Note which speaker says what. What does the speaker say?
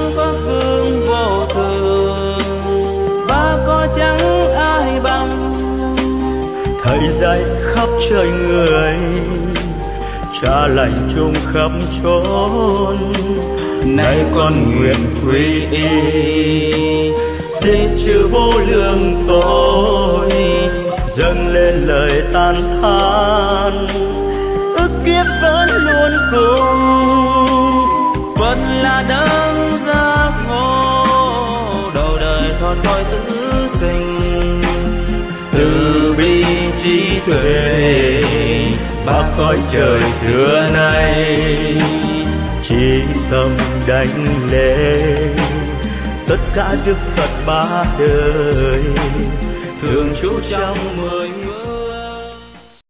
Speaker 1: có vương vô thường, ba có chẳng ai bằng.
Speaker 2: Thầy dạy khắp trời người, cha lành chung khắp chốn.
Speaker 1: Nay con nguyện quy y,
Speaker 2: xin chư vô lượng tội dâng lên lời than than. Ước kiếp vẫn luôn cùng,
Speaker 1: vẫn là đấng giác ngộ, đầu đời thon thói tử tình.
Speaker 2: từ bi trí tuệ bác cõi trời xưa nay, chỉ tâm đánh lễ tất cả Đức Phật ba đời,
Speaker 1: thường trú trong 10 người.